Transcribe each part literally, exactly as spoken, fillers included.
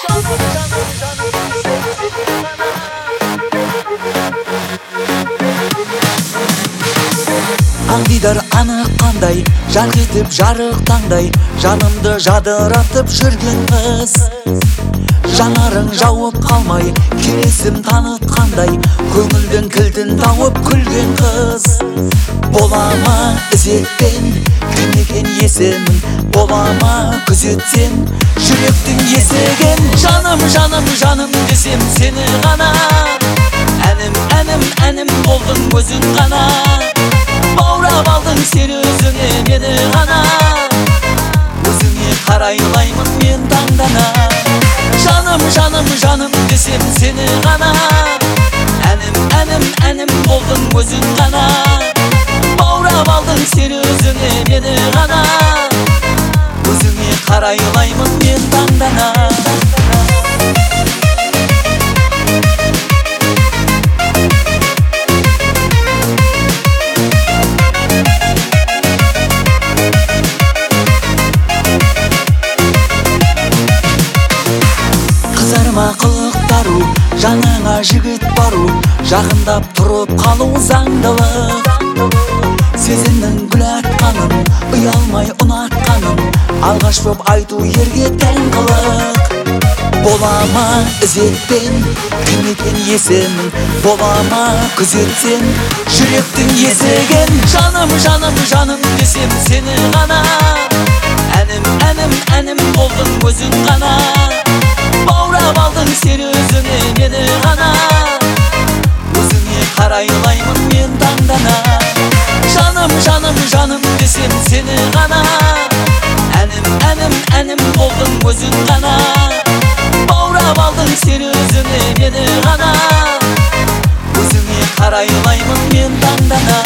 Аңдидар анық қандай, жарқ етіп жарық таңдай, жанымды жадыратып жүрген қыз. Жанарың жауып қалмай, келесім танытқандай, көңілдің кілтін тауып күлген қыз. Болама ізетпен, кім екен есімің, болама күзетсен, жүректің есеген. Жаным, жаным, жаным десем сені ғана, әнім, әнім, әнім болдың өзің ғана. Баурап алдың сен өзіңе мені ғана, өзіңе қарайлаймын мен таңдана. Жаным, жаным, жаным десем сені ғана, әнім, әнім, әнім болдың өзің ғана. Баурап алдың сен өзіңе мені ғана, өзіңе қарайлаймын мен таңдана. Қылықтару, жаныңа жігіт бару, жақындап тұрып қалу заңдылық. Сезімнің гүл атқанын, ұялмай ұнатқанын, алғаш боп айту ерге тән қылық. Болама ізетпен, кім екен есімің, болама күзетсен, жүректің есеген. Жаным, жаным, жаным десем сені ғана, әнім, әнім, әнім болдың өзің ғана. Баурап алдың сен өзіңе мені ғана, өзіңе қарайлаймын мен таңдана. Жаным, жаным, жаным десем сені ғана, әнім, әнім, әнім болдың өзің ғана. Баурап алдың сен өзіңе мені ғана, өзіңе қарайлаймын мен таңдана.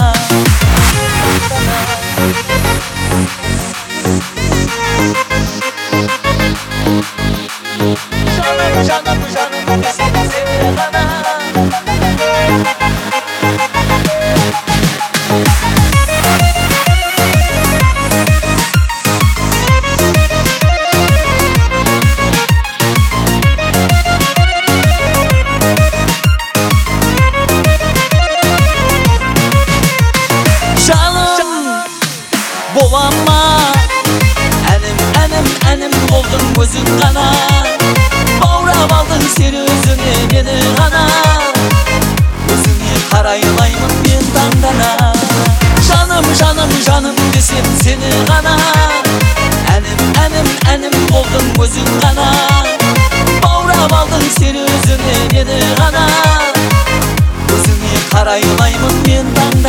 Жаным, жаным десем сені ғана. Жаным, болама, әнім, әнім, әнім болдың өзің ғана. Баурап алдың сен өзіңе мені ғана, өзіңе қарайлаймын мен таңдана. Жаным, жаным, жаным десем сені ғана, әнім, әнім, әнім болдың өзің ғана. Баурап алдың сен өзіңе мені ғана, өзіңе қарайлаймын мен таңдана.